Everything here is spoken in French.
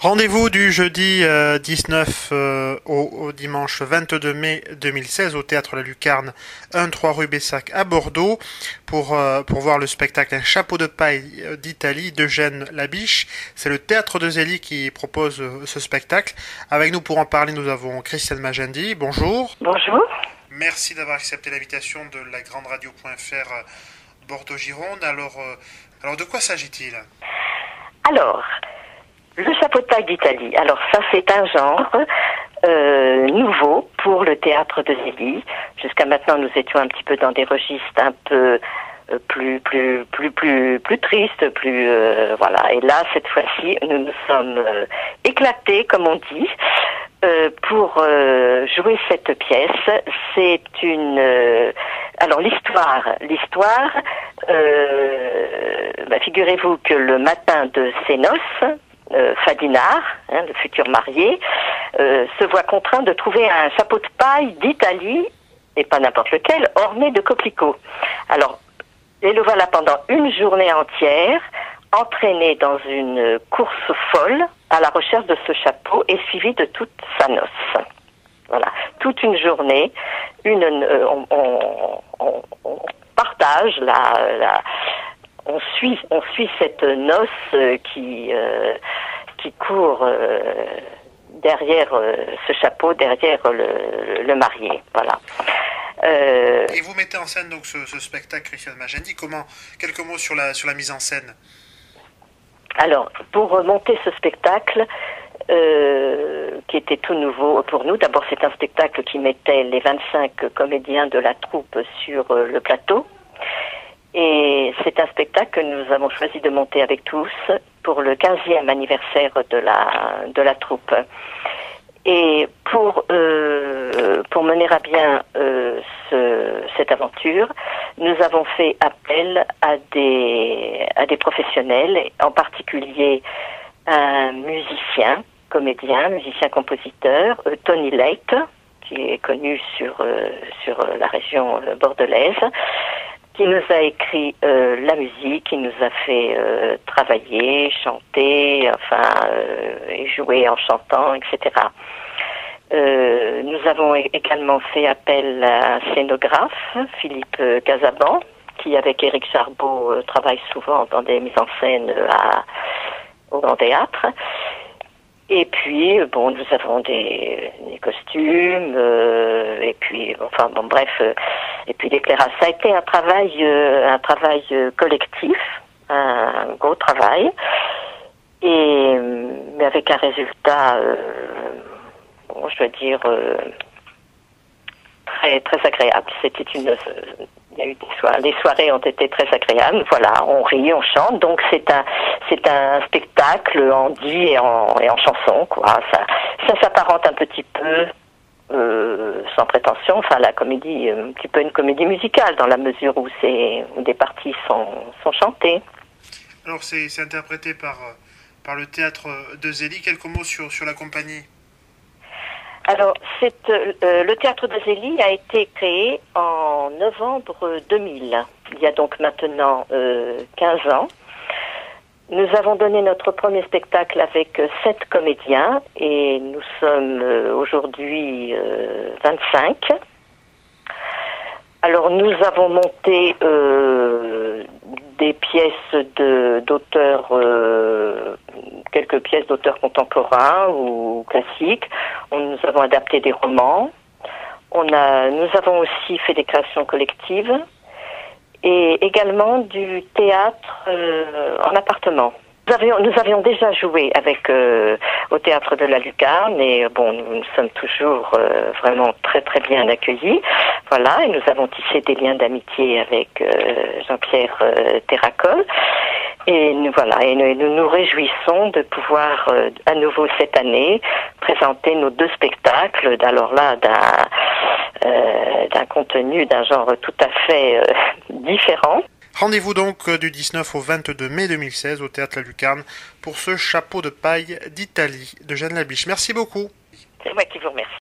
Rendez-vous du jeudi 19 au dimanche 22 mai 2016 au Théâtre La Lucarne, 1-3 rue Bessac à Bordeaux, pour voir le spectacle Un chapeau de paille d'Italie d'Eugène Labiche. C'est le Théâtre de Zélie qui propose ce spectacle. Avec nous pour en parler, nous avons Christiane Magendie. Bonjour. Bonjour. Merci d'avoir accepté l'invitation de la grande radio.fr Bordeaux-Gironde. Alors de quoi s'agit-il? Alors, le chapeau de paille d'Italie. Alors ça, c'est un genre nouveau pour le théâtre de Zélie. Jusqu'à maintenant, nous étions un petit peu dans des registres un peu plus tristes, voilà. Et là, cette fois-ci, nous nous sommes éclatés, comme on dit, pour jouer cette pièce. C'est une alors l'histoire, figurez-vous que le matin de ses noces, Fadinard, le futur marié, se voit contraint de trouver un chapeau de paille d'Italie, et pas n'importe lequel, orné de coquelicots. Alors, et le voilà pendant une journée entière, entraîné dans une course folle à la recherche de ce chapeau et suivi de toute sa noce. Voilà, toute une journée, on partage on suit cette noce qui court derrière ce chapeau, derrière le marié. Voilà. Et vous mettez en scène donc ce spectacle, Christiane Magendie. Quelques mots sur la mise en scène? Alors, pour monter ce spectacle, qui était tout nouveau pour nous, d'abord c'est un spectacle qui mettait les 25 comédiens de la troupe sur le plateau. Et c'est un spectacle que nous avons choisi de monter avec tous pour le 15e anniversaire de la troupe. Et pour mener à bien cette aventure, nous avons fait appel à des professionnels, en particulier un musicien-compositeur, Tony Late, qui est connu sur la région bordelaise, qui nous a écrit la musique, qui nous a fait travailler, chanter, et jouer en chantant, etc. Nous avons également fait appel à un scénographe, Philippe Casaban, qui avec Éric Charbot travaille souvent dans des mises en scène au Grand Théâtre. Et puis, nous avons des costumes, et puis l'éclairage. Ça a été un travail collectif, un gros travail, mais avec un résultat, je dois dire, très très agréable. Il y a eu les soirées ont été très agréables. Voilà, on rit, on chante. Donc c'est un spectacle en dit et en chanson, quoi. Ça s'apparente un petit peu, sans prétention, la comédie, un petit peu une comédie musicale dans la mesure où des parties sont chantées. Alors c'est interprété par le théâtre de Zélie. Quelques mots sur la compagnie? Alors, le théâtre de Zélie a été créé en novembre 2000. Il y a donc maintenant 15 ans. Nous avons donné notre premier spectacle avec 7 comédiens et nous sommes aujourd'hui 25. Alors, nous avons monté des pièces d'auteurs, quelques pièces d'auteurs contemporains ou classiques. Nous avons adapté des romans. Nous avons aussi fait des créations collectives et également du théâtre en appartement. Nous avions déjà joué au théâtre de la Lucarne et nous sommes toujours vraiment très très bien accueillis. Voilà, et nous avons tissé des liens d'amitié avec Jean-Pierre Terracol. Et nous nous réjouissons de pouvoir à nouveau cette année présenter nos 2 spectacles, d'un contenu, d'un genre tout à fait différent. Rendez-vous donc du 19 au 22 mai 2016 au Théâtre La Lucarne pour ce chapeau de paille d'Italie d'Eugène Labiche. Merci beaucoup. C'est moi qui vous remercie.